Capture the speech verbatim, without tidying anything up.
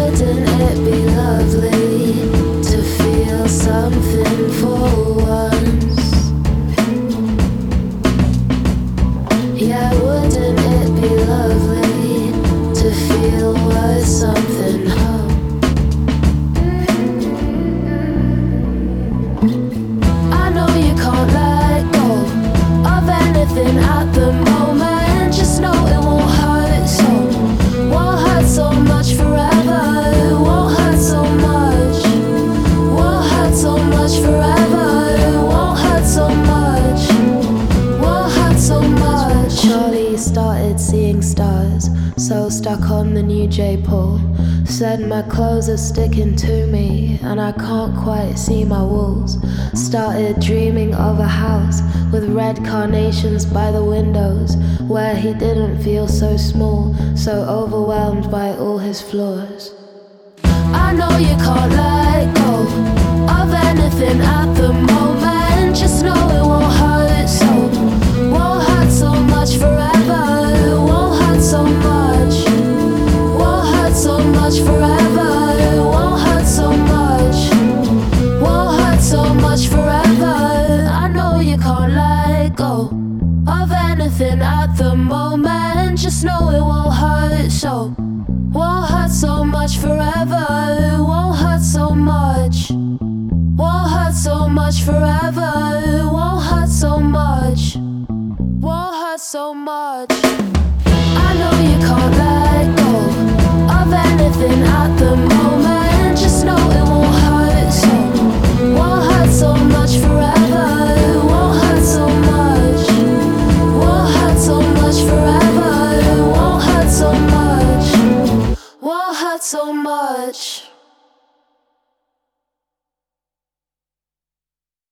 wouldn't it be lovely to feel something for once? Yeah, wouldn't it be lovely to feel worth something, huh? I know you can't let go of anything at the moment. Just know it won't hurt so, won't hurt so much forever. It won't hurt so much, won't hurt so much forever. It won't hurt so much, won't hurt so much. Charlie started seeing stars, so stuck on the new J-pole. Said my clothes are sticking to me and I can't quite see my walls. Started dreaming of a house with red carnations by the windows, where he didn't feel so small, so overwhelmed by all his flaws. I know you can't let go of anything at the moment. Just know it won't hurt so, won't hurt so much forever. It won't hurt so much, won't hurt so much forever. It won't hurt so much, won't hurt so much forever. I know you can't let go of anything at the moment. Just know it won't hurt so, won't hurt so much forever. It won't hurt so much, won't hurt so much forever. It won't hurt so much, won't hurt so much. I know you can't let go of anything at the moment.